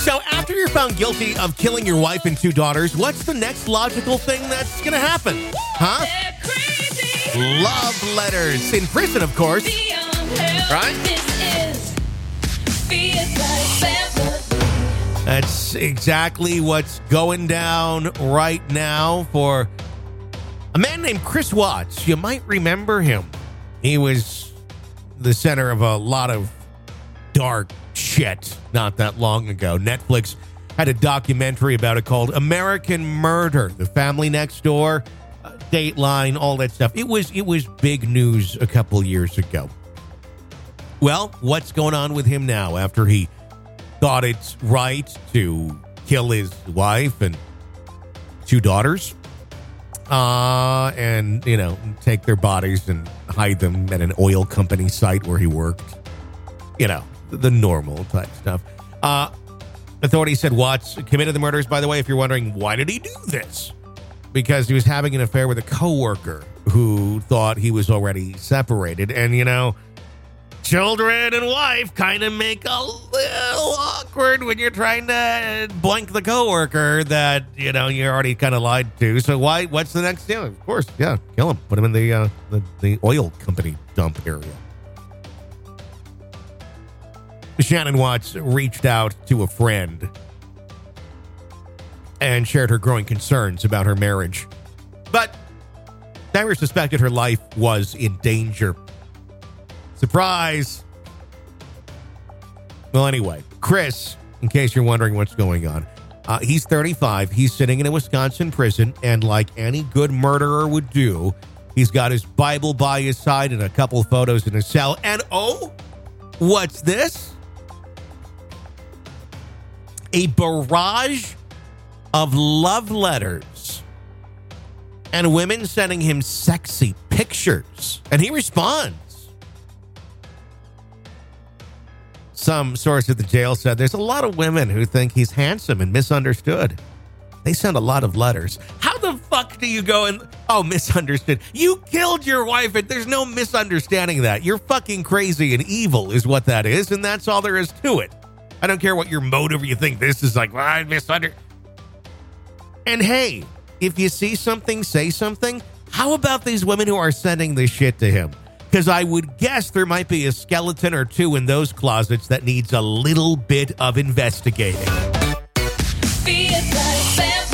So after you're found guilty of killing your wife and 2 daughters, what's the next logical thing that's going to happen? Huh? Love letters. In prison, of course. Right? That's exactly what's going down right now for a man named Chris Watts. You might remember him. He was the center of a lot of dark shit not that long ago. Netflix had a documentary about it called American Murder, The Family Next Door, Dateline, all that stuff. It was big news a couple years ago. Well, what's going on with him now after he thought it's right to kill his wife and 2 daughters and, take their bodies and hide them at an oil company site where he worked? The normal type stuff. Authorities said Watts committed the murders. By the way, if you're wondering, why did he do this? Because he was having an affair with a coworker who thought he was already separated. And, children and wife kind of make a little awkward when you're trying to blank the coworker that, you already kind of lied to. So what's the next deal? Of course, yeah, kill him. Put him in the oil company dump area. Shannon Watts reached out to a friend and shared her growing concerns about her marriage. But Tyra suspected her life was in danger. Surprise! Well, anyway, Chris, in case you're wondering what's going on, he's 35. He's sitting in a Wisconsin prison, and like any good murderer would do, he's got his Bible by his side and a couple photos in his cell. And what's this? A barrage of love letters and women sending him sexy pictures. And he responds. Some source at the jail said there's a lot of women who think he's handsome and misunderstood. They send a lot of letters. How the fuck do you go and... misunderstood. You killed your wife, and there's no misunderstanding that. You're fucking crazy and evil is what that is, and that's all there is to it. I don't care what your motive, you think this is like, I misunderstood. And hey, if you see something, say something. How about these women who are sending this shit to him? Because I would guess there might be a skeleton or 2 in those closets that needs a little bit of investigating. Be it like